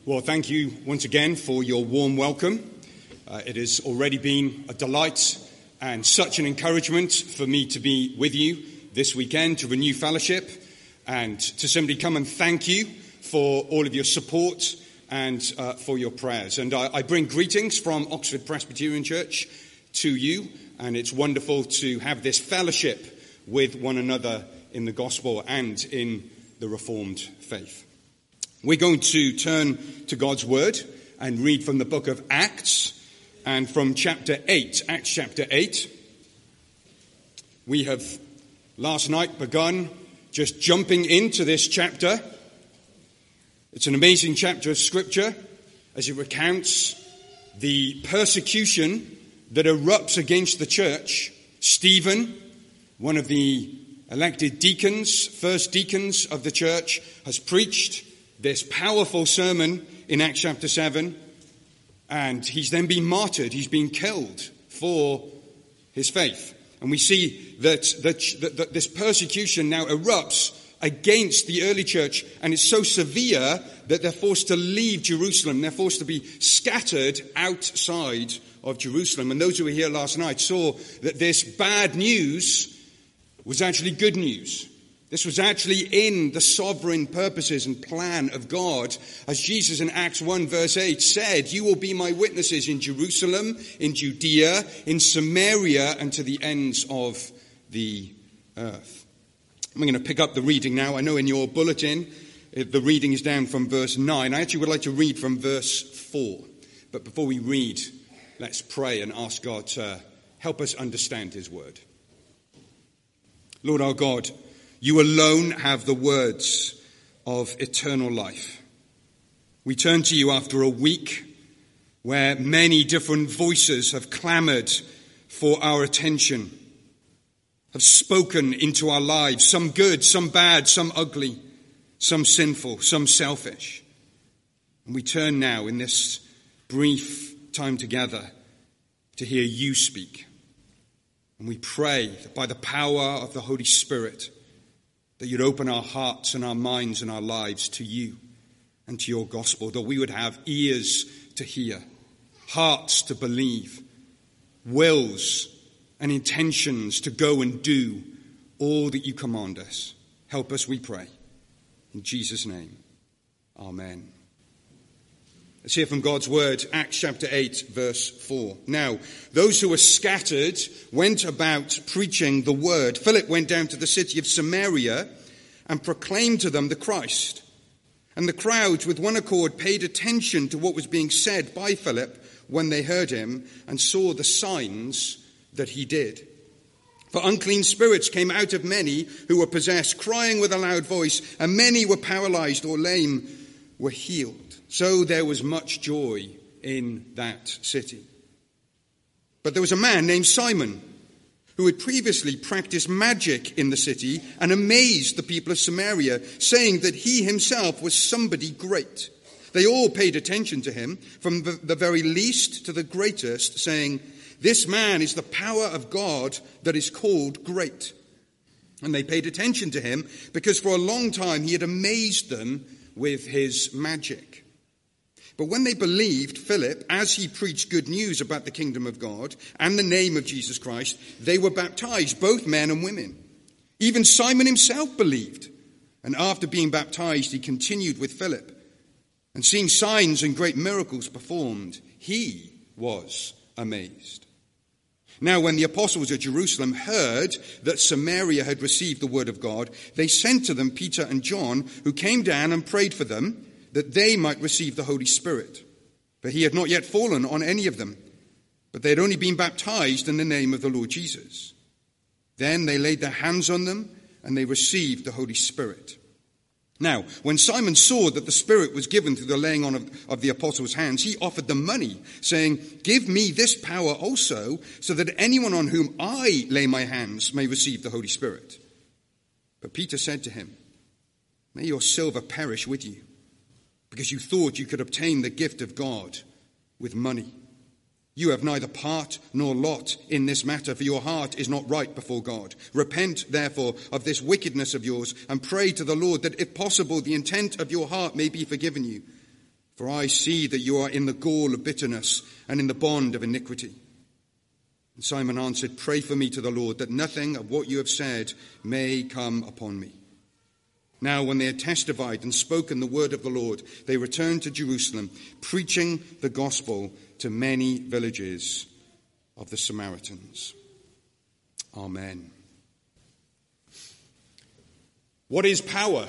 Well, thank you once again for your warm welcome. It has already been a delight and such an encouragement for me to be with you this weekend to renew fellowship and to simply come and thank you for all of your support and for your prayers. And I bring greetings from Oxford Presbyterian Church to you, and it's wonderful to have this fellowship with one another in the gospel and in the Reformed faith. We're going to turn to God's Word and read from the book of Acts and from chapter 8, Acts chapter 8. We have last night begun just jumping into this chapter. It's an amazing chapter of Scripture as it recounts the persecution that erupts against the church. Stephen, one of the elected deacons, first deacons of the church, has preached this powerful sermon in Acts chapter 7, and he's then been martyred. He's been killed for his faith. And we see that this persecution now erupts against the early church, and it's so severe that they're forced to leave Jerusalem. They're forced to be scattered outside of Jerusalem. And those who were here last night saw that this bad news was actually good news. This was actually in the sovereign purposes and plan of God. As Jesus in Acts 1 verse 8 said, "You will be my witnesses in Jerusalem, in Judea, in Samaria, and to the ends of the earth." I'm going to pick up the reading now. I know in your bulletin, the reading is down from verse 9. I actually would like to read from verse 4. But before we read, let's pray and ask God to help us understand his word. Lord our God, you alone have the words of eternal life. We turn to you after a week where many different voices have clamored for our attention, have spoken into our lives, some good, some bad, some ugly, some sinful, some selfish. And we turn now in this brief time together to hear you speak. And we pray that by the power of the Holy Spirit, that you'd open our hearts and our minds and our lives to you and to your gospel, that we would have ears to hear, hearts to believe, wills and intentions to go and do all that you command us. Help us, we pray. In Jesus' name, amen. Let's hear from God's word, Acts chapter 8, verse 4. Now, those who were scattered went about preaching the word. Philip went down to the city of Samaria and proclaimed to them the Christ. And the crowds with one accord paid attention to what was being said by Philip when they heard him and saw the signs that he did. For unclean spirits came out of many who were possessed, crying with a loud voice, and many were paralyzed or lame were healed. So there was much joy in that city. But there was a man named Simon who had previously practiced magic in the city and amazed the people of Samaria, saying that he himself was somebody great. They all paid attention to him, from the very least to the greatest, saying, "This man is the power of God that is called great." And they paid attention to him because for a long time he had amazed them with his magic. But when they believed Philip, as he preached good news about the kingdom of God and the name of Jesus Christ, they were baptized, both men and women. Even Simon himself believed. And after being baptized, he continued with Philip. And seeing signs and great miracles performed, he was amazed. Now, when the apostles at Jerusalem heard that Samaria had received the word of God, they sent to them Peter and John, who came down and prayed for them, that they might receive the Holy Spirit. For he had not yet fallen on any of them, but they had only been baptized in the name of the Lord Jesus. Then they laid their hands on them, and they received the Holy Spirit. Now, when Simon saw that the Spirit was given through the laying on of the apostles' hands, he offered them money, saying, "Give me this power also, so that anyone on whom I lay my hands may receive the Holy Spirit." But Peter said to him, "May your silver perish with you, because you thought you could obtain the gift of God with money. You have neither part nor lot in this matter, for your heart is not right before God. Repent, therefore, of this wickedness of yours, and pray to the Lord that, if possible, the intent of your heart may be forgiven you. For I see that you are in the gall of bitterness and in the bond of iniquity. And Simon answered, Pray for me to the Lord, that nothing of what you have said may come upon me. Now, when they had testified and spoken the word of the Lord, they returned to Jerusalem, preaching the gospel to many villages of the Samaritans. Amen. What is power?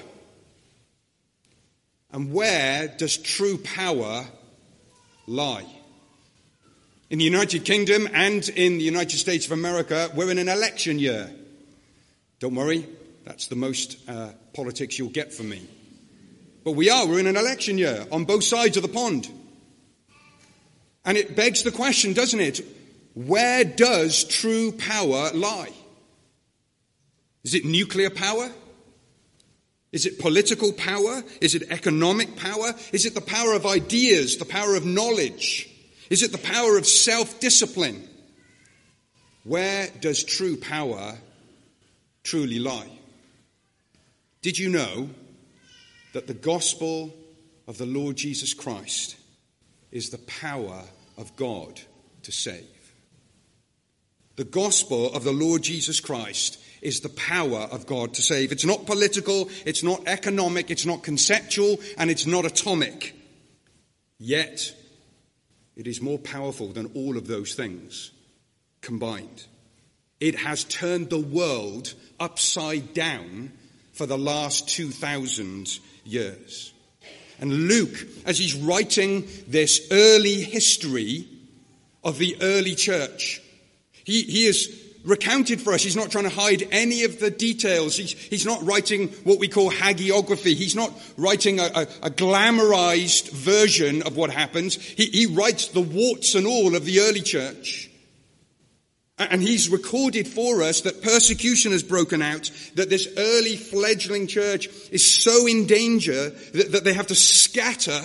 And where does true power lie? In the United Kingdom and in the United States of America, we're in an election year. Don't worry, that's the most politics you'll get from me. But we're in an election year on both sides of the pond. And it begs the question, doesn't it? Where does true power lie? Is it nuclear power? Is it political power? Is it economic power? Is it the power of ideas, the power of knowledge? Is it the power of self-discipline? Where does true power truly lie? Did you know that the gospel of the Lord Jesus Christ is the power of God to save? The gospel of the Lord Jesus Christ is the power of God to save. It's not political, it's not economic, it's not conceptual, and it's not atomic. Yet, it is more powerful than all of those things combined. It has turned the world upside down for the last 2,000 years. And Luke, as he's writing this early history of the early church, he is recounted for us. He's not trying to hide any of the details. He's not writing what we call hagiography. He's not writing a glamorized version of what happens. He writes the warts and all of the early church. And he's recorded for us that persecution has broken out, that this early fledgling church is so in danger that they have to scatter.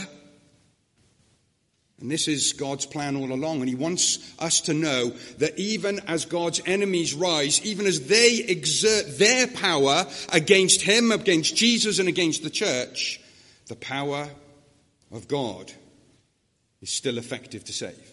And this is God's plan all along. And he wants us to know that even as God's enemies rise, even as they exert their power against him, against Jesus, and against the church, the power of God is still effective to save.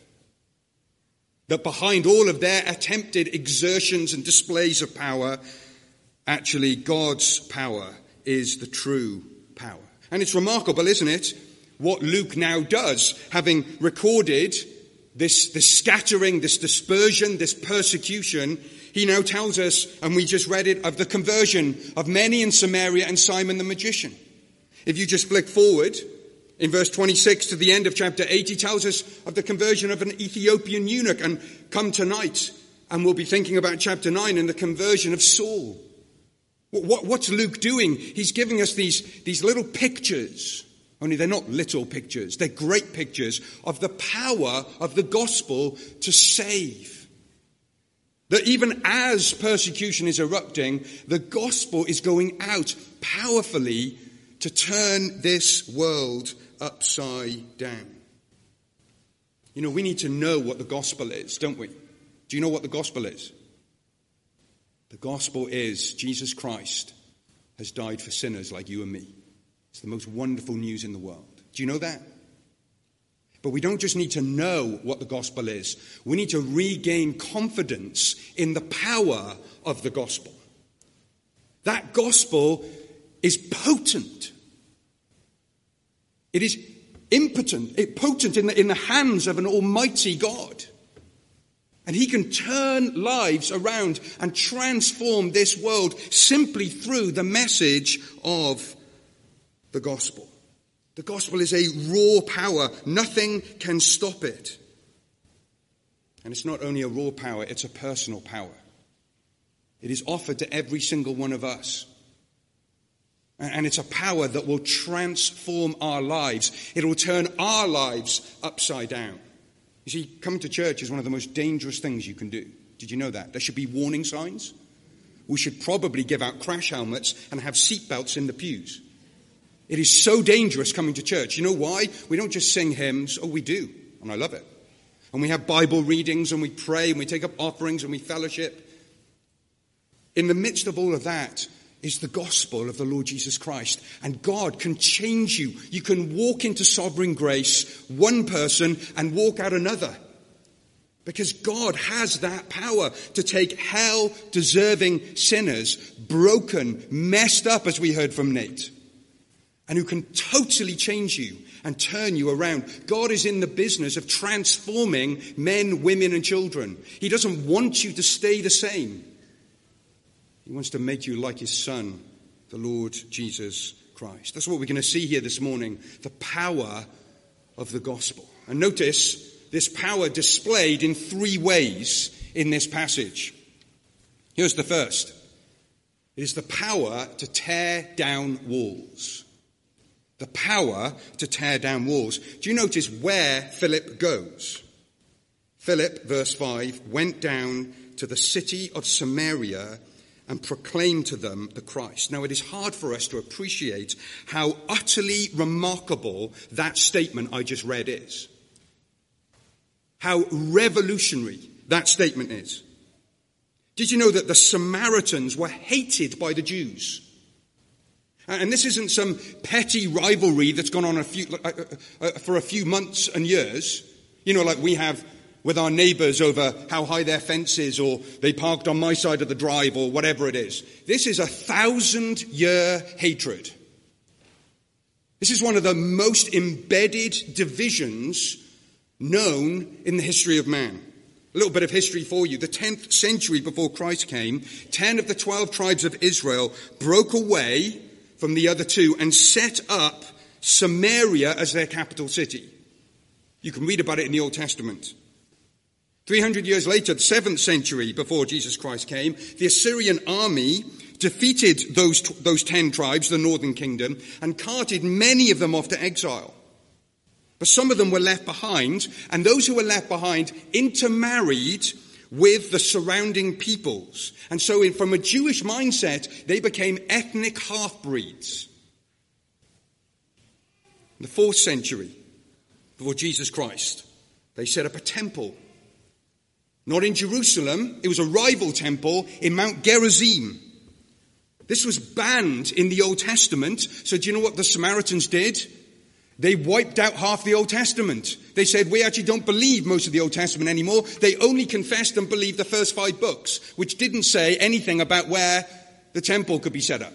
That behind all of their attempted exertions and displays of power, actually God's power is the true power. And it's remarkable, isn't it, what Luke now does, having recorded this scattering, this dispersion, this persecution. He now tells us, and we just read it, of the conversion of many in Samaria and Simon the magician. If you just flick forward, in verse 26 to the end of chapter 8, he tells us of the conversion of an Ethiopian eunuch. And come tonight, and we'll be thinking about chapter 9 and the conversion of Saul. What's Luke doing? He's giving us these little pictures. Only they're not little pictures. They're great pictures of the power of the gospel to save. That even as persecution is erupting, the gospel is going out powerfully to turn this world upside down. You know, we need to know what the gospel is, don't we? Do you know what the gospel is? The gospel is Jesus Christ has died for sinners like you and me. It's the most wonderful news in the world. Do you know that? But we don't just need to know what the gospel is. We need to regain confidence in the power of the gospel. That gospel is potent. It is impotent, potent in the hands of an almighty God. And he can turn lives around and transform this world simply through the message of the gospel. The gospel is a raw power. Nothing can stop it. And it's not only a raw power, it's a personal power. It is offered to every single one of us. And it's a power that will transform our lives. It will turn our lives upside down. You see, coming to church is one of the most dangerous things you can do. Did you know that? There should be warning signs. We should probably give out crash helmets and have seatbelts in the pews. It is so dangerous coming to church. You know why? We don't just sing hymns. Oh, we do. And I love it. And we have Bible readings and we pray and we take up offerings and we fellowship. In the midst of all of that, is the gospel of the Lord Jesus Christ. And God can change you. You can walk into sovereign grace, one person, and walk out another. Because God has that power to take hell-deserving sinners, broken, messed up, as we heard from Nate, and who can totally change you and turn you around. God is in the business of transforming men, women, and children. He doesn't want you to stay the same. He wants to make you like his Son, the Lord Jesus Christ. That's what we're going to see here this morning, the power of the gospel. And notice this power displayed in three ways in this passage. Here's the first. It is the power to tear down walls. The power to tear down walls. Do you notice where Philip goes? Philip, verse 5, went down to the city of Samaria and proclaimed to them the Christ. Now, it is hard for us to appreciate how utterly remarkable that statement I just read is. How revolutionary that statement is. Did you know that the Samaritans were hated by the Jews? And this isn't some petty rivalry that's gone on for a few months and years. You know, like we have with our neighbours over how high their fence is, or they parked on my side of the drive, or whatever it is. This is a 1,000-year hatred. This is one of the most embedded divisions known in the history of man. A little bit of history for you. The 10th century before Christ came, 10 of the 12 tribes of Israel broke away from the other two and set up Samaria as their capital city. You can read about it in the Old Testament. 300 years later, the 7th century before Jesus Christ came, the Assyrian army defeated those 10 tribes, the northern kingdom, and carted many of them off to exile. But some of them were left behind, and those who were left behind intermarried with the surrounding peoples. And so from a Jewish mindset, they became ethnic half-breeds. In the 4th century before Jesus Christ, they set up a temple. Not in Jerusalem, it was a rival temple in Mount Gerizim. This was banned in the Old Testament. So do you know what the Samaritans did? They wiped out half the Old Testament. They said, we actually don't believe most of the Old Testament anymore. They only confessed and believed the first 5 books, which didn't say anything about where the temple could be set up.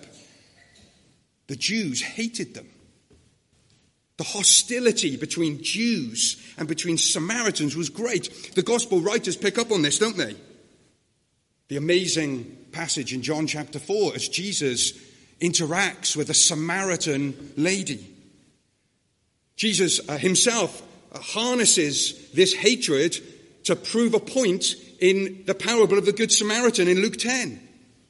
The Jews hated them. The hostility between Jews and between Samaritans was great. The gospel writers pick up on this, don't they? The amazing passage in John chapter 4 as Jesus interacts with a Samaritan lady. Jesus himself harnesses this hatred to prove a point in the parable of the Good Samaritan in Luke 10.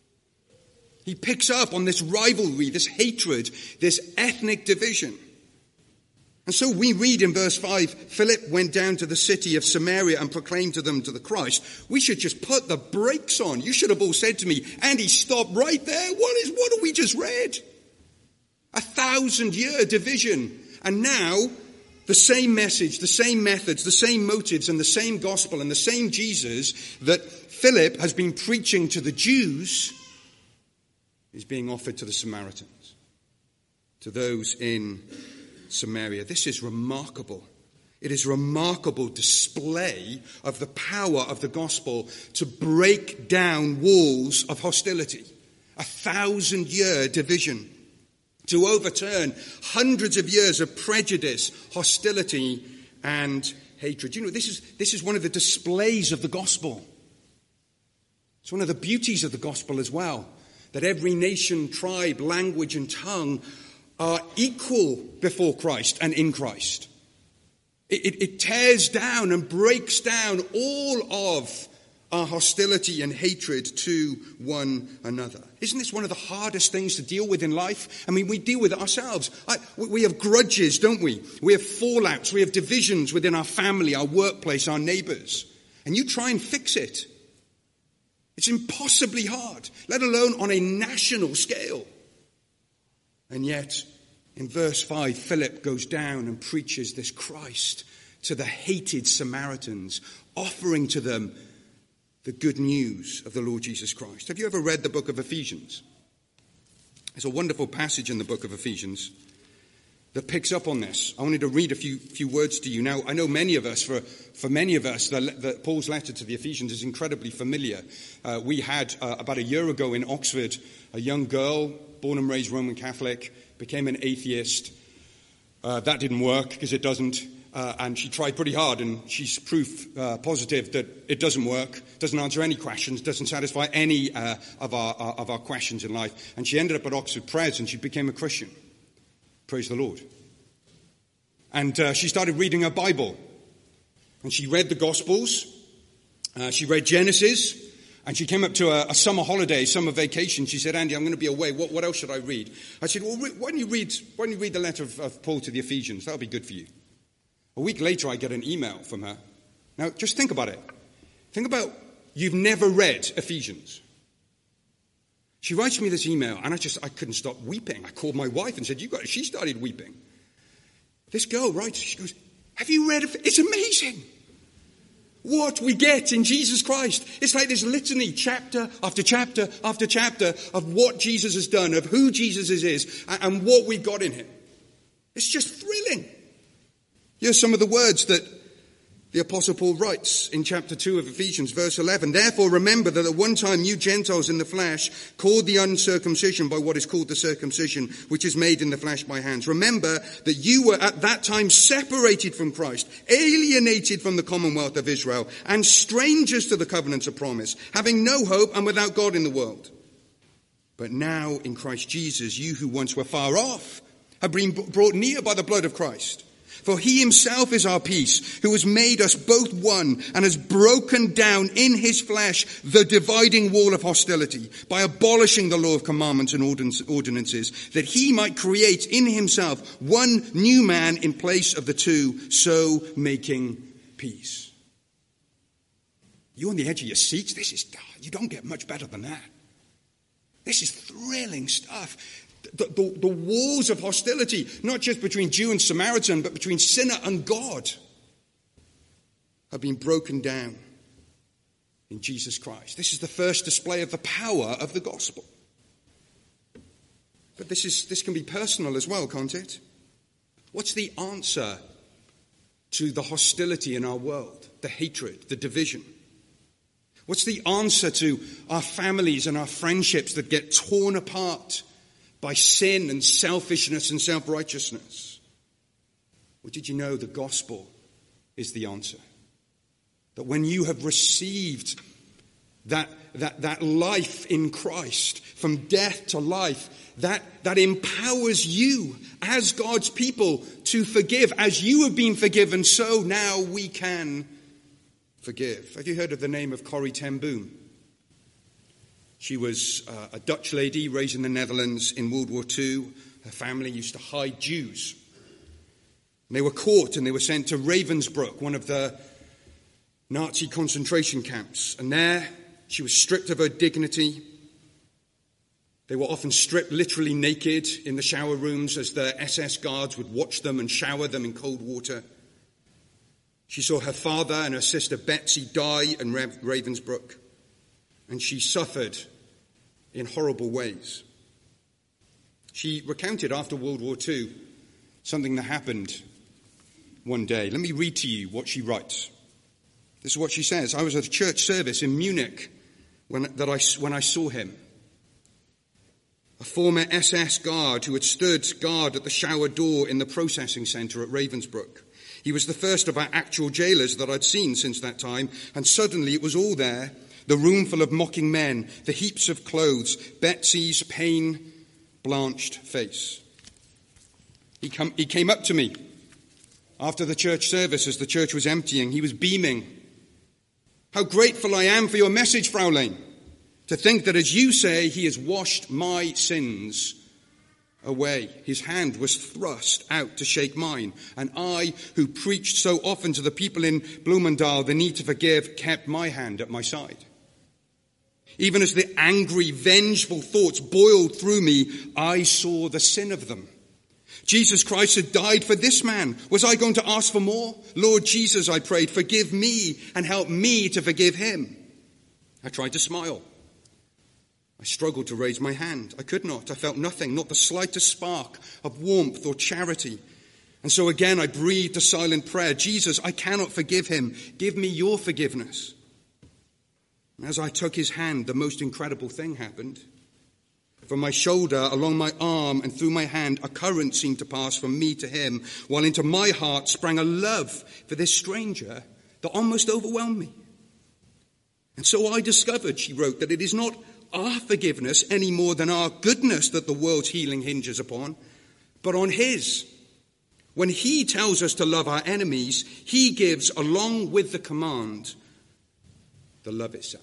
He picks up on this rivalry, this hatred, this ethnic division. And so we read in verse 5, Philip went down to the city of Samaria and proclaimed to them to the Christ. We should just put the brakes on. You should have all said to me, Andy, stop right there. What have we just read? 1,000-year division. And now the same message, the same methods, the same motives, and the same gospel and the same Jesus that Philip has been preaching to the Jews is being offered to the Samaritans, to those in Samaria. This is remarkable. It is a remarkable display of the power of the gospel to break down walls of hostility. 1,000-year division. To overturn hundreds of years of prejudice, hostility, and hatred. You know, this is one of the displays of the gospel. It's one of the beauties of the gospel as well, that every nation, tribe, language, and tongue are equal before Christ and in Christ. It tears down and breaks down all of our hostility and hatred to one another. Isn't this one of the hardest things to deal with in life? I mean, we deal with it ourselves. We have grudges, don't we? We have fallouts, we have divisions within our family, our workplace, our neighbours. And you try and fix it. It's impossibly hard, let alone on a national scale. And yet, in verse 5, Philip goes down and preaches this Christ to the hated Samaritans, offering to them the good news of the Lord Jesus Christ. Have you ever read the book of Ephesians? There's a wonderful passage in the book of Ephesians that picks up on this. I wanted to read a few words to you. Now, I know many of us, for many of us, Paul's letter to the Ephesians is incredibly familiar. We had, about a year ago in Oxford, a young girl, born and raised Roman Catholic, became an atheist. That didn't work, because it doesn't. And she tried pretty hard, and she's proof positive that it doesn't work, doesn't answer any questions, doesn't satisfy any of our questions in life. And she ended up at Oxford Pres, and she became a Christian. Praise the Lord. And she started reading her Bible. And she read the Gospels. She read Genesis. And she came up to a summer holiday, summer vacation. She said, Andy, I'm going to be away. What else should I read? I said, well, why don't you read the letter of Paul to the Ephesians? That'll be good for you. A week later, I get an email from her. Now, just think about it. Think about, you've never read Ephesians. She writes me this email, and I couldn't stop weeping. I called my wife and said, she started weeping. This girl writes, she goes, have you read it? It's amazing what we get in Jesus Christ. It's like this litany, chapter after chapter after chapter, of what Jesus has done, of who Jesus is, and what we've got in him. It's just thrilling. Here's some of the words that the Apostle Paul writes in chapter 2 of Ephesians, verse 11. Therefore remember that at one time you Gentiles in the flesh, called the uncircumcision by what is called the circumcision, which is made in the flesh by hands. Remember that you were at that time separated from Christ, alienated from the commonwealth of Israel, and strangers to the covenants of promise, having no hope and without God in the world. But now in Christ Jesus, you who once were far off have been brought near by the blood of Christ. For he himself is our peace, who has made us both one and has broken down in his flesh the dividing wall of hostility by abolishing the law of commandments and ordinances, that he might create in himself one new man in place of the two, so making peace. You're on the edge of your seats. You don't get much better than that. This is thrilling stuff. The walls of hostility, not just between Jew and Samaritan, but between sinner and God, have been broken down in Jesus Christ. This is the first display of the power of the gospel. But this can be personal as well, can't it? What's the answer to the hostility in our world, the hatred, the division? What's the answer to our families and our friendships that get torn apart by sin and selfishness and self-righteousness? Well, did you know the gospel is the answer? That when you have received that life in Christ, from death to life, that empowers you as God's people to forgive. As you have been forgiven, so now we can forgive. Have you heard of the name of Corrie ten Boom? She was a Dutch lady raised in the Netherlands in World War II. Her family used to hide Jews. And they were caught and they were sent to Ravensbrück, one of the Nazi concentration camps. And there she was stripped of her dignity. They were often stripped literally naked in the shower rooms as the SS guards would watch them and shower them in cold water. She saw her father and her sister Betsy die in Ravensbrück. And she suffered in horrible ways. She recounted after World War II something that happened one day. Let me read to you what she writes. This is what she says. I was at a church service in Munich when I saw him. A former SS guard who had stood guard at the shower door in the processing centre at Ravensbrück. He was the first of our actual jailers that I'd seen since that time, and suddenly it was all there. The room full of mocking men, the heaps of clothes, Betsy's pain-blanched face. He came up to me after the church service as the church was emptying. He was beaming. How grateful I am for your message, Fraulein. To think that, as you say, he has washed my sins away. His hand was thrust out to shake mine. And I, who preached so often to the people in Bloemendaal the need to forgive, kept my hand at my side. Even as the angry, vengeful thoughts boiled through me, I saw the sin of them. Jesus Christ had died for this man. Was I going to ask for more? Lord Jesus, I prayed, forgive me and help me to forgive him. I tried to smile. I struggled to raise my hand. I could not. I felt nothing, not the slightest spark of warmth or charity. And so again I breathed a silent prayer. Jesus, I cannot forgive him. Give me your forgiveness. And as I took his hand, the most incredible thing happened. From my shoulder, along my arm, and through my hand, a current seemed to pass from me to him, while into my heart sprang a love for this stranger that almost overwhelmed me. And so I discovered, she wrote, that it is not our forgiveness any more than our goodness that the world's healing hinges upon, but on his. When he tells us to love our enemies, he gives, along with the command, the love itself.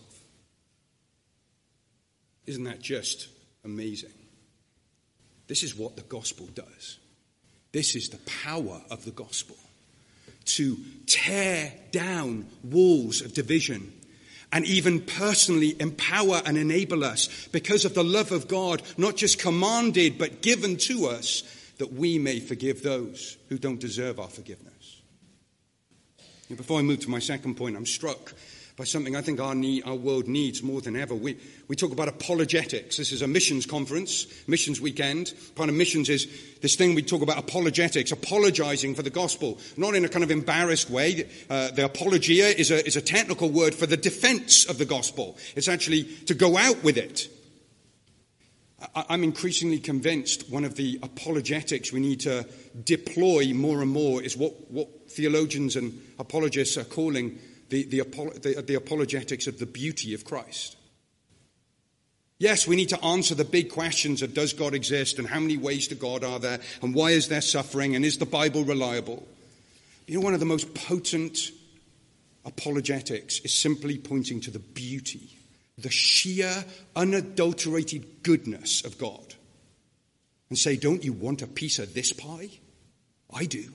Isn't that just amazing? This is what the gospel does. This is the power of the gospel. To tear down walls of division and even personally empower and enable us because of the love of God, not just commanded but given to us, that we may forgive those who don't deserve our forgiveness. And before I move to my second point, I'm struck by something I think our world needs more than ever. We talk about apologetics. This is a missions conference, missions weekend. Part of missions is this thing we talk about apologetics, apologizing for the gospel, not in a kind of embarrassed way. The apologia is a technical word for the defense of the gospel. It's actually to go out with it. I'm increasingly convinced one of the apologetics we need to deploy more and more is what theologians and apologists are calling the apologetics of the beauty of Christ. Yes, we need to answer the big questions of does God exist and how many ways to God are there and why is there suffering and is the Bible reliable? You know, one of the most potent apologetics is simply pointing to the beauty, the sheer, unadulterated goodness of God. And say, don't you want a piece of this pie? I do.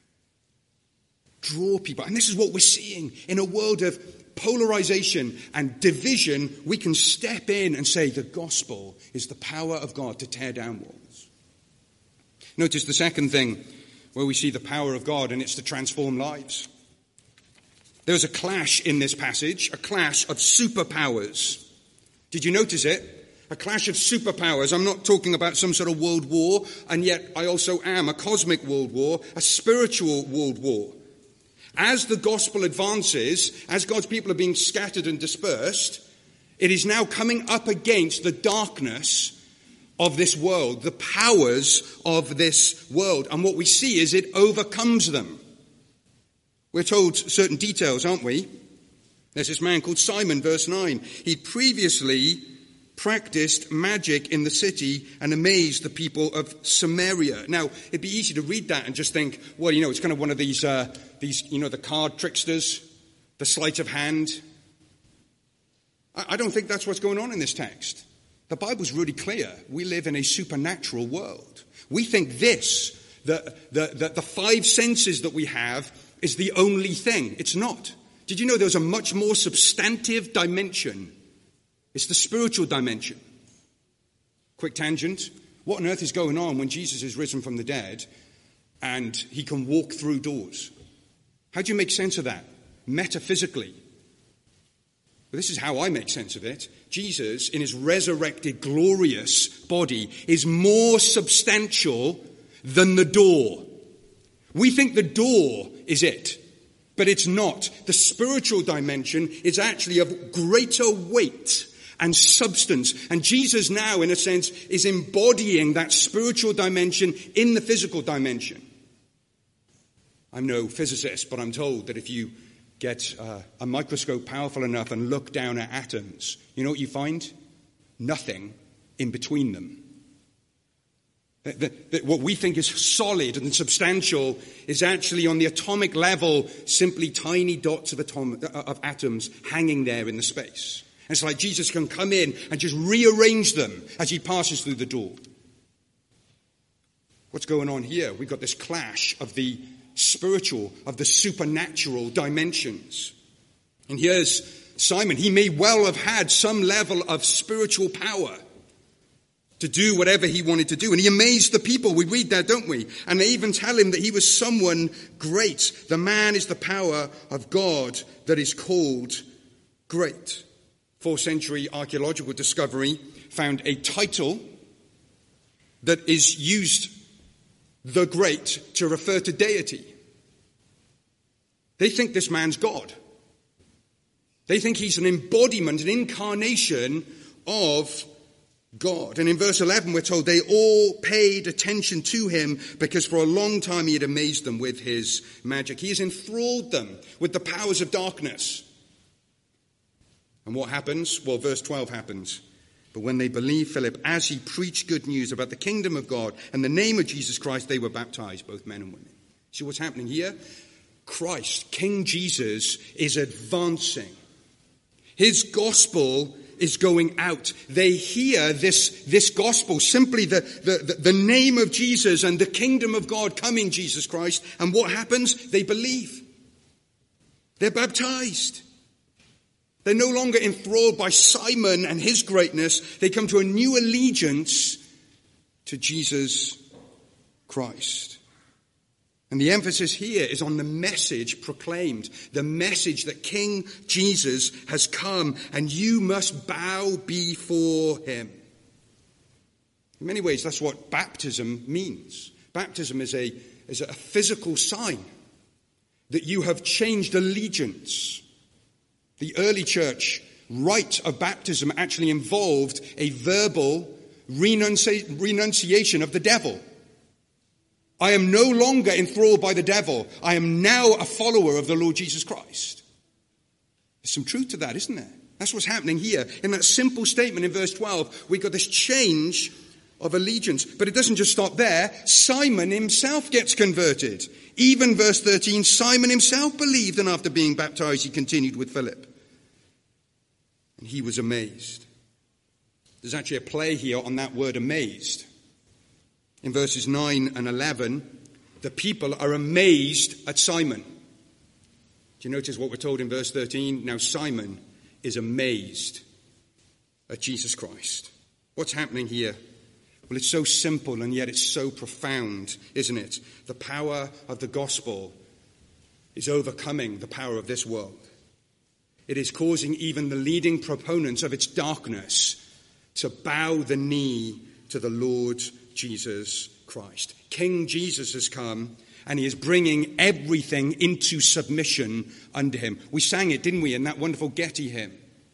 Draw people. And this is what we're seeing in a world of polarization and division. We can step in and say the gospel is the power of God to tear down walls. Notice the second thing where we see the power of God, and it's to transform lives. There's a clash in this passage, a clash of superpowers. Did you notice it? A clash of superpowers. I'm not talking about some sort of world war, and yet I also am a cosmic world war, a spiritual world war. As the gospel advances, as God's people are being scattered and dispersed, it is now coming up against the darkness of this world, the powers of this world. And what we see is it overcomes them. We're told certain details, aren't we? There's this man called Simon, verse 9. He'd previously practiced magic in the city and amazed the people of Samaria. Now, it'd be easy to read that and just think, well, it's kind of one of these, the card tricksters, the sleight of hand. I don't think that's what's going on in this text. The Bible's really clear. We live in a supernatural world. We think the five senses that we have is the only thing. It's not. Did you know there's a much more substantive dimension? It's the spiritual dimension. Quick tangent. What on earth is going on when Jesus is risen from the dead and he can walk through doors? How do you make sense of that? Metaphysically. Well, this is how I make sense of it. Jesus, in his resurrected, glorious body, is more substantial than the door. We think the door is it, but it's not. The spiritual dimension is actually of greater weight and substance. And Jesus now, in a sense, is embodying that spiritual dimension in the physical dimension. I'm no physicist, but I'm told that if you get a microscope powerful enough and look down at atoms, you know what you find? Nothing in between them. That what we think is solid and substantial is actually on the atomic level simply tiny dots of atoms hanging there in the space. And it's like Jesus can come in and just rearrange them as he passes through the door. What's going on here? We've got this clash of the spiritual, of the supernatural dimensions. And here's Simon. He may well have had some level of spiritual power to do whatever he wanted to do. And he amazed the people. We read that, don't we? And they even tell him that he was someone great. The man is the power of God that is called great. 4th century archaeological discovery found a title that is used, the Great, to refer to deity. They think this man's God. They think he's an embodiment, an incarnation of God. And in verse 11 we're told they all paid attention to him because for a long time he had amazed them with his magic. He has enthralled them with the powers of darkness. And what happens? Well, verse 12 happens. But when they believed Philip, as he preached good news about the kingdom of God and the name of Jesus Christ, they were baptized, both men and women. See what's happening here? Christ, King Jesus, is advancing. His gospel is going out. They hear this gospel, simply the name of Jesus and the kingdom of God coming, Jesus Christ. And what happens? They believe. They're baptized. They're no longer enthralled by Simon and his greatness. They come to a new allegiance to Jesus Christ. And the emphasis here is on the message proclaimed, the message that King Jesus has come and you must bow before him. In many ways, that's what baptism means. Baptism is a physical sign that you have changed allegiance. The early church rite of baptism actually involved a verbal renunciation of the devil. I am no longer enthralled by the devil. I am now a follower of the Lord Jesus Christ. There's some truth to that, isn't there? That's what's happening here. In that simple statement in verse 12, we got this change of allegiance. But it doesn't just stop there. Simon himself gets converted. Even verse 13, Simon himself believed, and after being baptized, he continued with Philip. And he was amazed. There's actually a play here on that word amazed. In verses 9 and 11, the people are amazed at Simon. Do you notice what we're told in verse 13? Now Simon is amazed at Jesus Christ. What's happening here? Well, it's so simple and yet it's so profound, isn't it? The power of the gospel is overcoming the power of this world. It is causing even the leading proponents of its darkness to bow the knee to the Lord Jesus Christ. King Jesus has come and he is bringing everything into submission under him. We sang it, didn't we, in that wonderful Getty hymn?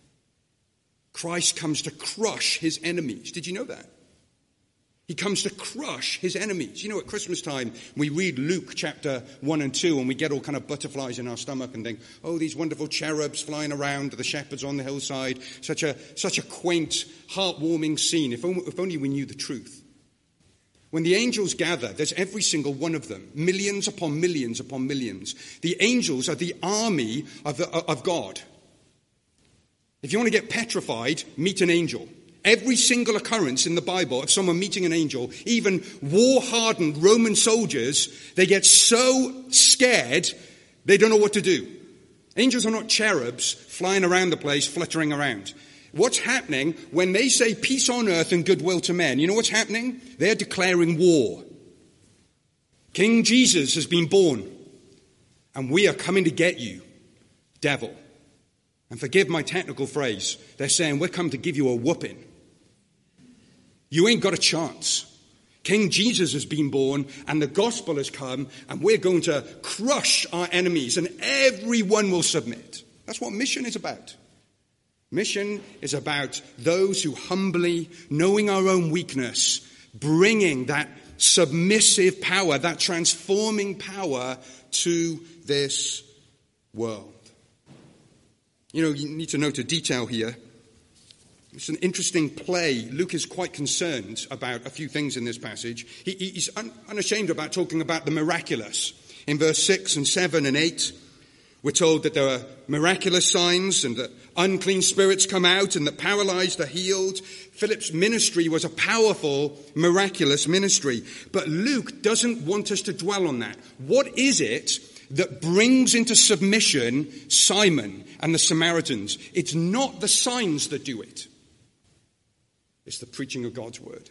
Christ comes to crush his enemies. Did you know that? He comes to crush his enemies. You know, at Christmas time, we read Luke chapter 1 and 2, and we get all kind of butterflies in our stomach and think, oh, these wonderful cherubs flying around, the shepherds on the hillside. Such a quaint, heartwarming scene, if only we knew the truth. When the angels gather, there's every single one of them, millions upon millions upon millions. The angels are the army of God. If you want to get petrified, meet an angel. Every single occurrence in the Bible of someone meeting an angel, even war-hardened Roman soldiers, they get so scared they don't know what to do. Angels are not cherubs flying around the place, fluttering around. What's happening when they say peace on earth and goodwill to men? You know what's happening? They're declaring war. King Jesus has been born, and we are coming to get you, devil. And forgive my technical phrase, they're saying we're come to give you a whooping. You ain't got a chance. King Jesus has been born and the gospel has come and we're going to crush our enemies and everyone will submit. That's what mission is about. Mission is about those who humbly, knowing our own weakness, bringing that submissive power, that transforming power to this world. You know, you need to note a detail here. It's an interesting play. Luke is quite concerned about a few things in this passage. He's unashamed about talking about the miraculous. In verse 6 and 7 and 8, we're told that there are miraculous signs and that unclean spirits come out and that paralyzed are healed. Philip's ministry was a powerful, miraculous ministry. But Luke doesn't want us to dwell on that. What is it that brings into submission Simon and the Samaritans? It's not the signs that do it. It's the preaching of God's word.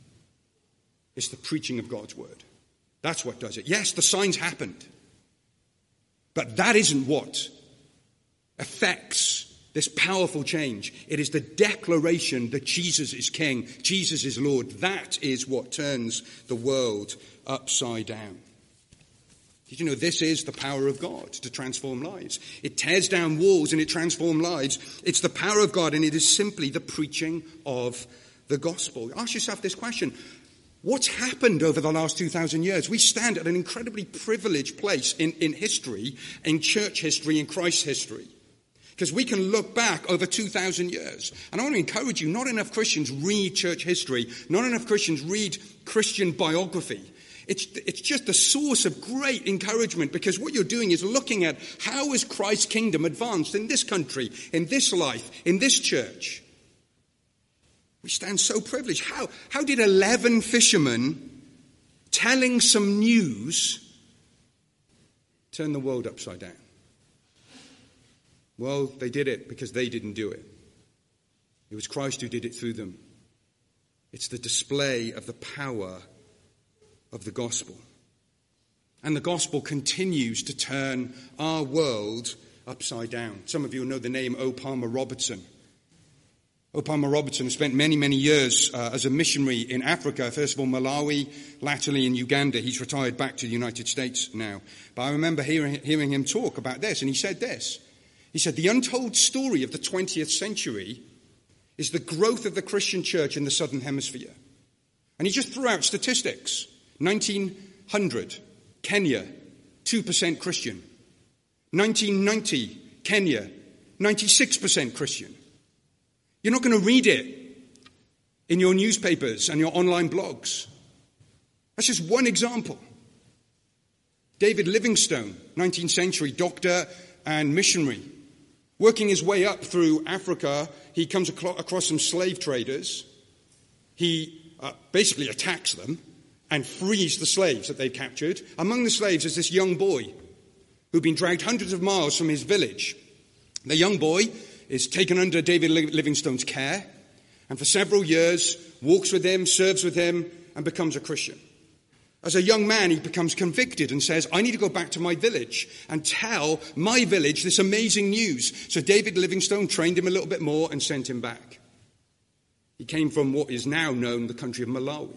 It's the preaching of God's word. That's what does it. Yes, the signs happened. But that isn't what affects this powerful change. It is the declaration that Jesus is King, Jesus is Lord. That is what turns the world upside down. Did you know this is the power of God to transform lives? It tears down walls and it transforms lives. It's the power of God, and it is simply the preaching of the gospel. Ask yourself this question. What's happened over the last 2,000 years? We stand at an incredibly privileged place in history, in church history, in Christ's history. Because we can look back over 2,000 years. And I want to encourage you, not enough Christians read church history. Not enough Christians read Christian biography. It's just a source of great encouragement, because what you're doing is looking at how has Christ's kingdom advanced in this country, in this life, in this church. We stand so privileged. How did 11 fishermen telling some news turn the world upside down? Well, they did it because they didn't do it. It was Christ who did it through them. It's the display of the power of the gospel. And the gospel continues to turn our world upside down. Some of you know the name O. Palmer Robertson. O. Palmer Robertson has spent many, many years as a missionary in Africa, first of all Malawi, latterly in Uganda. He's retired back to the United States now. But I remember hearing him talk about this, and he said this. He said, the untold story of the 20th century is the growth of the Christian church in the Southern Hemisphere. And he just threw out statistics. 1900, Kenya, 2% Christian. 1990, Kenya, 96% Christian. You're not going to read it in your newspapers and your online blogs. That's just one example. David Livingstone, 19th century doctor and missionary. Working his way up through Africa, he comes across some slave traders. He basically attacks them and frees the slaves that they've captured. Among the slaves is this young boy who'd been dragged hundreds of miles from his village. The young boy is taken under David Livingstone's care, and for several years walks with him, serves with him, and becomes a Christian. As a young man, he becomes convicted and says, I need to go back to my village and tell my village this amazing news. So David Livingstone trained him a little bit more and sent him back. He came from what is now known the country of Malawi.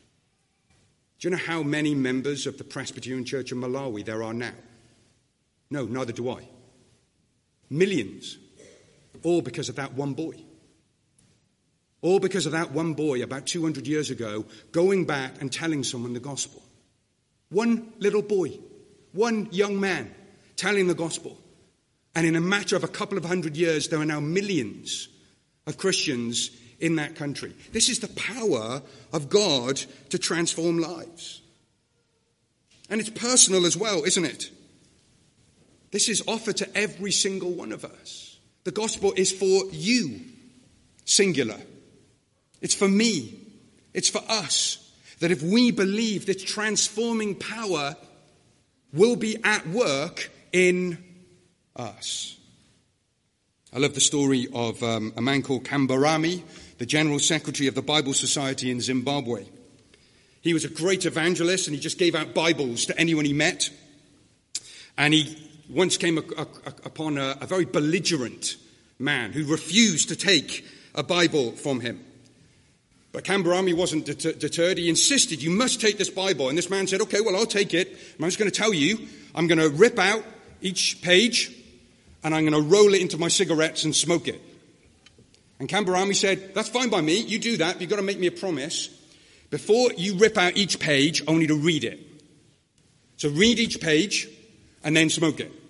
Do you know how many members of the Presbyterian Church of Malawi there are now? No, neither do I. Millions. All because of that one boy. All because of that one boy about 200 years ago going back and telling someone the gospel. One little boy, one young man telling the gospel. And in a matter of a couple of hundred years, there are now millions of Christians in that country. This is the power of God to transform lives. And it's personal as well, isn't it? This is offered to every single one of us. The gospel is for you, singular. It's for me. It's for us. That if we believe this transforming power will be at work in us. I love the story of a man called Kambarami, the General Secretary of the Bible Society in Zimbabwe. He was a great evangelist, and he just gave out Bibles to anyone he met. And he once came upon a very belligerent man who refused to take a Bible from him. But Kambarami wasn't deterred. He insisted, you must take this Bible. And this man said, okay, well, I'll take it. I'm just going to tell you, I'm going to rip out each page and I'm going to roll it into my cigarettes and smoke it. And Kambarami said, that's fine by me. You do that, but you've got to make me a promise. Before you rip out each page, I want you to read it. So read each page and then smoke it.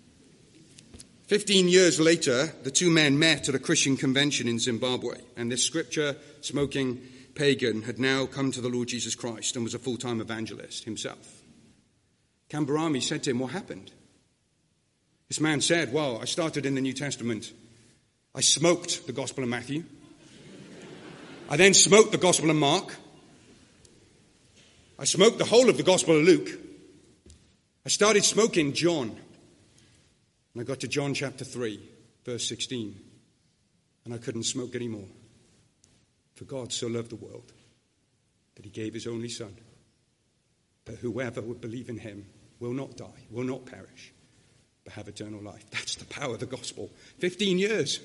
15 years later, the two men met at a Christian convention in Zimbabwe, and this scripture-smoking pagan had now come to the Lord Jesus Christ and was a full-time evangelist himself. Kambarami said to him, what happened? This man said, well, I started in the New Testament. I smoked the Gospel of Matthew. I then smoked the Gospel of Mark. I smoked the whole of the Gospel of Luke. I started smoking John. And I got to John chapter 3, verse 16, and I couldn't smoke anymore. For God so loved the world that he gave his only Son, that whoever would believe in him will not die, will not perish, but have eternal life. That's the power of the gospel. 15 years.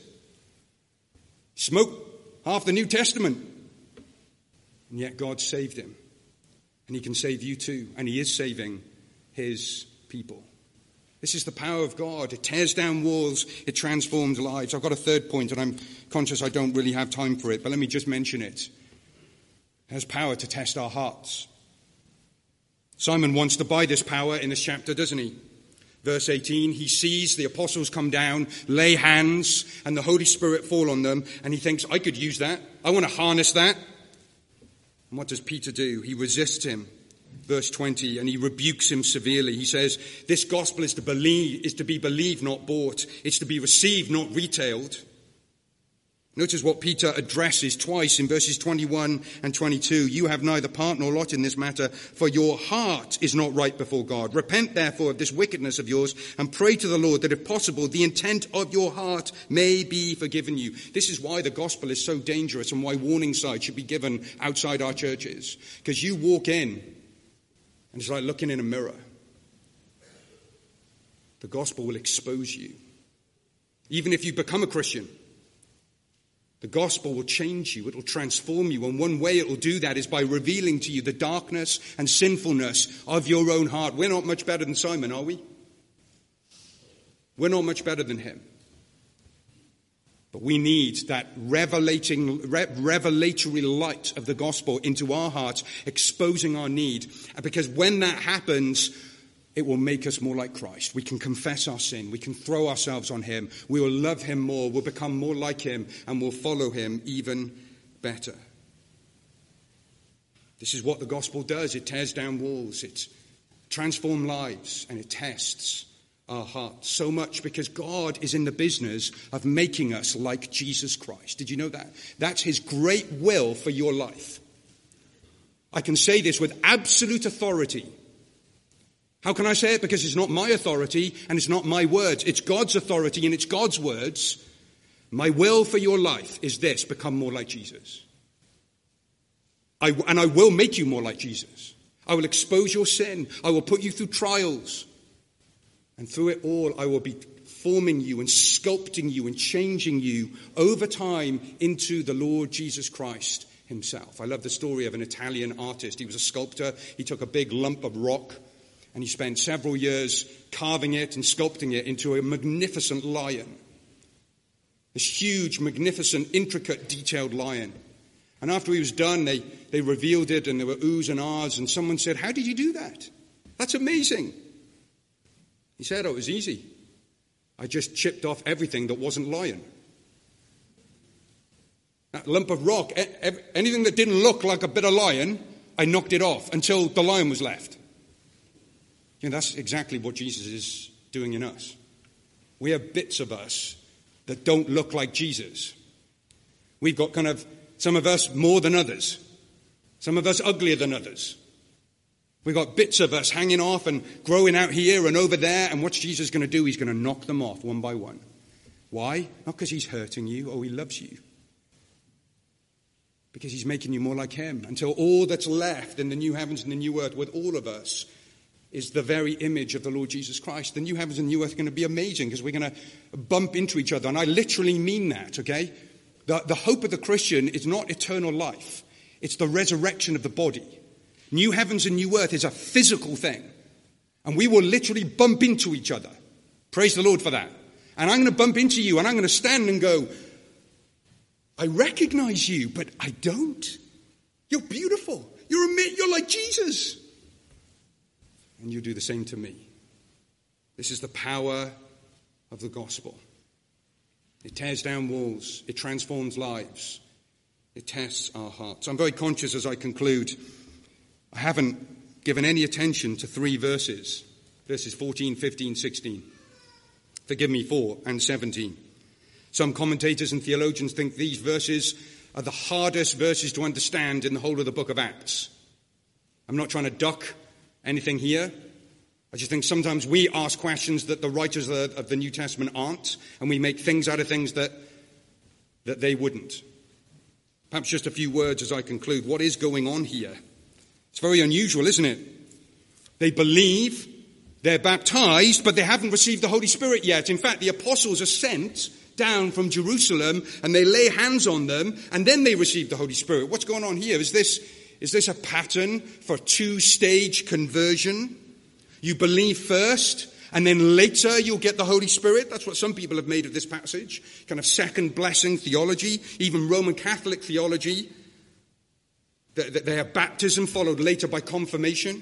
Smoked half the New Testament. And yet God saved him. And he can save you too. And he is saving his people. This is the power of God. It tears down walls. It transforms lives. I've got a third point, and I'm conscious I don't really have time for it, but let me just mention it. It has power to test our hearts. Simon wants to buy this power in this chapter, doesn't he? Verse 18, he sees the apostles come down, lay hands, and the Holy Spirit fall on them, and he thinks, I could use that. I want to harness that. And what does Peter do? He resists him. Verse 20, and he rebukes him severely. He says, this gospel is to be believed, not bought. It's to be received, not retailed. Notice what Peter addresses twice in verses 21 and 22. You have neither part nor lot in this matter, for your heart is not right before God. Repent therefore of this wickedness of yours, and pray to the Lord that if possible, the intent of your heart may be forgiven you. This is why the gospel is so dangerous and why warning signs should be given outside our churches. Because you walk in, and it's like looking in a mirror. The gospel will expose you. Even if you become a Christian, the gospel will change you. It will transform you. And one way it will do that is by revealing to you the darkness and sinfulness of your own heart. We're not much better than Simon, are we? We're not much better than him. But we need that revelatory light of the gospel into our hearts, exposing our need. Because when that happens, it will make us more like Christ. We can confess our sin. We can throw ourselves on him. We will love him more. We'll become more like him, and we'll follow him even better. This is what the gospel does. It tears down walls. It transforms lives, and it tests our hearts. So much because God is in the business of making us like Jesus Christ. Did you know that? That's his great will for your life. I can say this with absolute authority. How can I say it? Because it's not my authority and it's not my words. It's God's authority and it's God's words. My will for your life is this: become more like Jesus. I will make you more like Jesus. I will expose your sin. I will put you through trials. And through it all, I will be forming you and sculpting you and changing you over time into the Lord Jesus Christ himself. I love the story of an Italian artist. He was a sculptor. He took a big lump of rock and he spent several years carving it and sculpting it into a magnificent lion. This huge, magnificent, intricate, detailed lion. And after he was done, they revealed it, and there were oohs and ahs, and someone said, "How did you do that? That's amazing." He said, "Oh, it was easy. I just chipped off everything that wasn't lion. That lump of rock, anything that didn't look like a bit of lion, I knocked it off until the lion was left." You know, that's exactly what Jesus is doing in us. We have bits of us that don't look like Jesus. We've got some of us more than others. Some of us uglier than others. We've got bits of us hanging off and growing out here and over there. And what's Jesus going to do? He's going to knock them off one by one. Why? Not because he's hurting you or he loves you. Because he's making you more like him. Until all that's left in the new heavens and the new earth with all of us is the very image of the Lord Jesus Christ. The new heavens and new earth are going to be amazing because we're going to bump into each other. And I literally mean that, okay? The hope of the Christian is not eternal life. It's the resurrection of the body. New heavens and new earth is a physical thing. And we will literally bump into each other. Praise the Lord for that. And I'm going to bump into you and I'm going to stand and go, "I recognize you, but I don't. You're beautiful. You're like Jesus." And you do the same to me. This is the power of the gospel. It tears down walls. It transforms lives. It tests our hearts. I'm very conscious as I conclude, I haven't given any attention to three verses. Verses 14, 15, 16. Forgive me, 4 and 17. Some commentators and theologians think these verses are the hardest verses to understand in the whole of the book of Acts. I'm not trying to duck anything here. I just think sometimes we ask questions that the writers of the New Testament aren't, and we make things out of things that they wouldn't. Perhaps just a few words as I conclude. What is going on here? It's very unusual, isn't it? They believe They're baptized, but they haven't received the Holy Spirit yet. In fact, the apostles are sent down from Jerusalem and they lay hands on them and then they receive the Holy Spirit. What's going on here? Is this a pattern for two-stage conversion? You believe first and then later you'll get the Holy Spirit? That's what some people have made of this passage. Kind of second blessing theology, even Roman Catholic theology. They have baptism followed later by confirmation.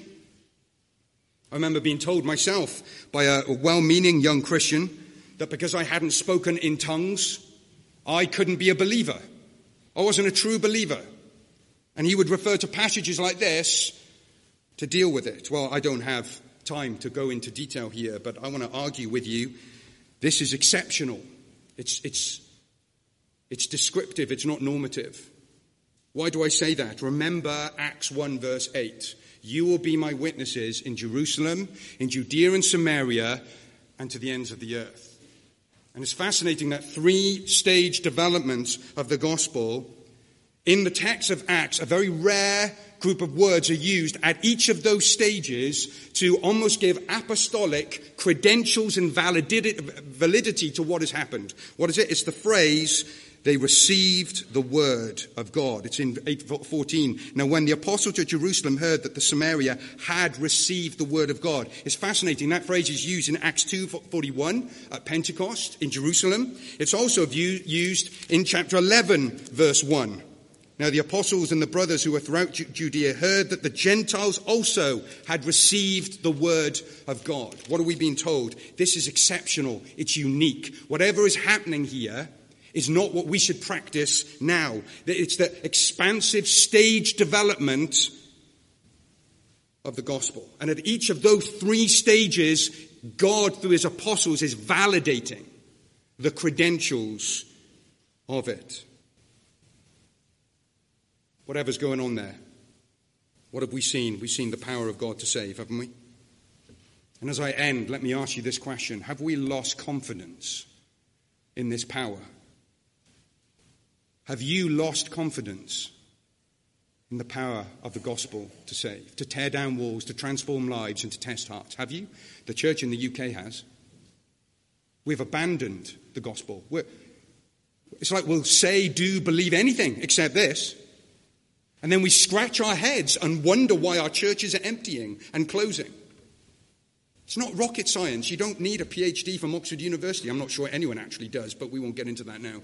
I remember being told myself by a well-meaning young Christian that because I hadn't spoken in tongues, I couldn't be a believer. I wasn't a true believer. And he would refer to passages like this to deal with it. Well, I don't have time to go into detail here, but I want to argue with you. This is exceptional. It's descriptive. It's not normative. Why do I say that? Remember Acts 1 verse 8. You will be my witnesses in Jerusalem, in Judea and Samaria, and to the ends of the earth. And it's fascinating that three-stage development of the gospel. In the text of Acts, a very rare group of words are used at each of those stages to almost give apostolic credentials and validity to what has happened. What is it? It's the phrase, they received the word of God. It's in 8:14. Now, when the apostles at Jerusalem heard that the Samaria had received the word of God. It's fascinating. That phrase is used in Acts 2:41 at Pentecost in Jerusalem. It's also used in chapter 11, verse 1. Now, the apostles and the brothers who were throughout Judea heard that the Gentiles also had received the word of God. What are we being told? This is exceptional. It's unique. Whatever is happening here is not what we should practice now. It's the expansive stage development of the gospel. And at each of those three stages, God, through his apostles, is validating the credentials of it. Whatever's going on there, what have we seen? We've seen the power of God to save, haven't we? And as I end, let me ask you this question. Have we lost confidence in this power? Have you lost confidence in the power of the gospel to save, to tear down walls, to transform lives, and to test hearts? Have you? The church in the UK has. We've abandoned the gospel. It's like we'll say, do, believe anything except this. And then we scratch our heads and wonder why our churches are emptying and closing. It's not rocket science. You don't need a PhD from Oxford University. I'm not sure anyone actually does, but we won't get into that now.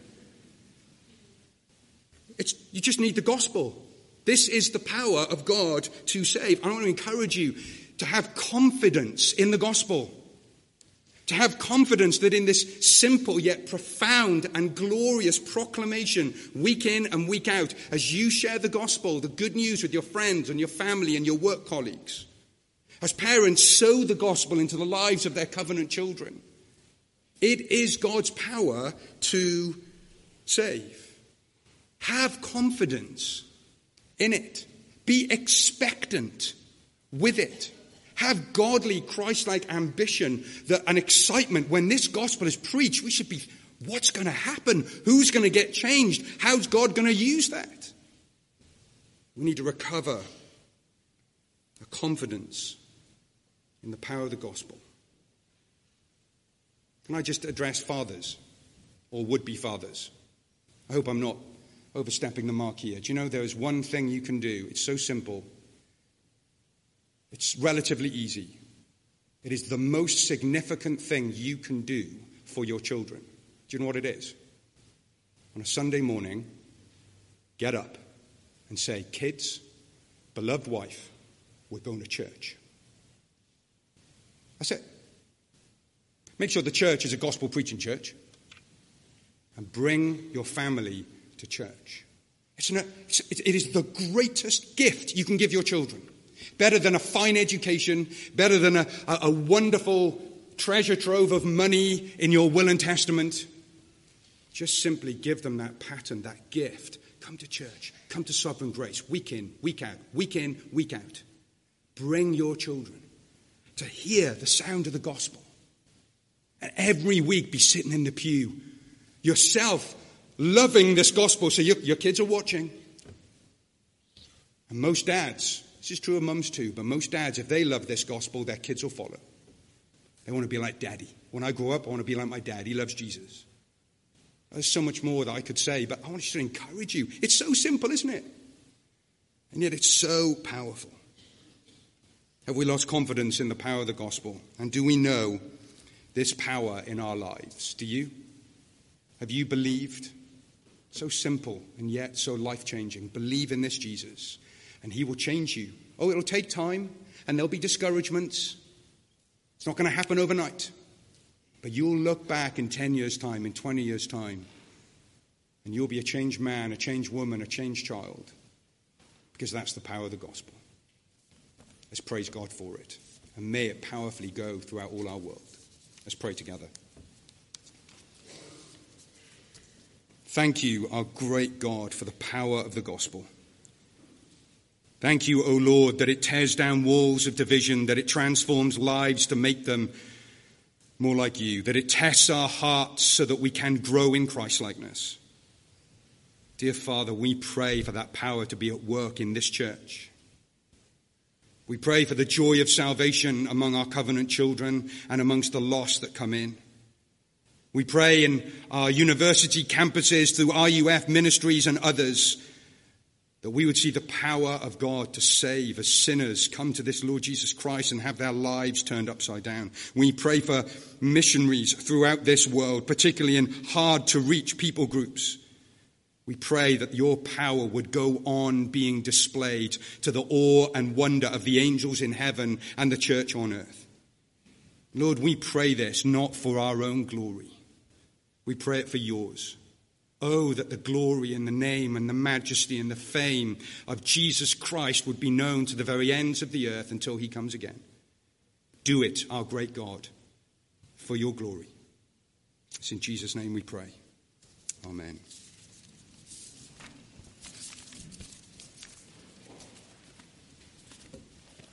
You just need the gospel. This is the power of God to save. I want to encourage you to have confidence in the gospel. To have confidence that in this simple yet profound and glorious proclamation, week in and week out, as you share the gospel, the good news with your friends and your family and your work colleagues, as parents sow the gospel into the lives of their covenant children, it is God's power to save. Have confidence in it. Be expectant with it. Have godly, Christ-like ambition, an excitement. When this gospel is preached, we should be, what's going to happen? Who's going to get changed? How's God going to use that? We need to recover a confidence in the power of the gospel. Can I just address fathers or would-be fathers? I hope I'm not overstepping the mark here. Do you know there is one thing you can do? It's so simple. It's relatively easy. It is the most significant thing you can do for your children. Do you know what it is? On a Sunday morning, get up and say, kids, beloved wife, we're going to church. That's it. Make sure the church is a gospel preaching church. And bring your family to church. It is the greatest gift you can give your children. Better than a fine education, better than a wonderful treasure trove of money in your will and testament. Just simply give them that pattern, that gift. Come to church. Come to Sovereign Grace. Week in, week out. Week in, week out. Bring your children to hear the sound of the gospel. And every week be sitting in the pew. Yourself loving this gospel, so your kids are watching. And most dads, this is true of mums too, but most dads, if they love this gospel, their kids will follow. They want to be like Daddy. When I grow up, I want to be like my dad. He loves Jesus. There's so much more that I could say, but I want to encourage you. It's so simple, isn't it? And yet it's so powerful. Have we lost confidence in the power of the gospel? And do we know this power in our lives? Do you? Have you believed? So simple and yet so life-changing. Believe in this Jesus and he will change you. Oh, it'll take time and there'll be discouragements. It's not going to happen overnight. But you'll look back in 10 years' time, in 20 years' time, and you'll be a changed man, a changed woman, a changed child, because that's the power of the gospel. Let's praise God for it, and may it powerfully go throughout all our world. Let's pray together. Thank you, our great God, for the power of the gospel. Thank you, O Lord, that it tears down walls of division, that it transforms lives to make them more like you, that it tests our hearts so that we can grow in Christ-likeness. Dear Father, we pray for that power to be at work in this church. We pray for the joy of salvation among our covenant children and amongst the lost that come in. We pray in our university campuses, through RUF ministries and others, that we would see the power of God to save as sinners come to this Lord Jesus Christ and have their lives turned upside down. We pray for missionaries throughout this world, particularly in hard-to-reach people groups. We pray that your power would go on being displayed to the awe and wonder of the angels in heaven and the church on earth. Lord, we pray this not for our own glory. We pray it for yours. Oh, that the glory and the name and the majesty and the fame of Jesus Christ would be known to the very ends of the earth until he comes again. Do it, our great God, for your glory. It's in Jesus' name we pray. Amen.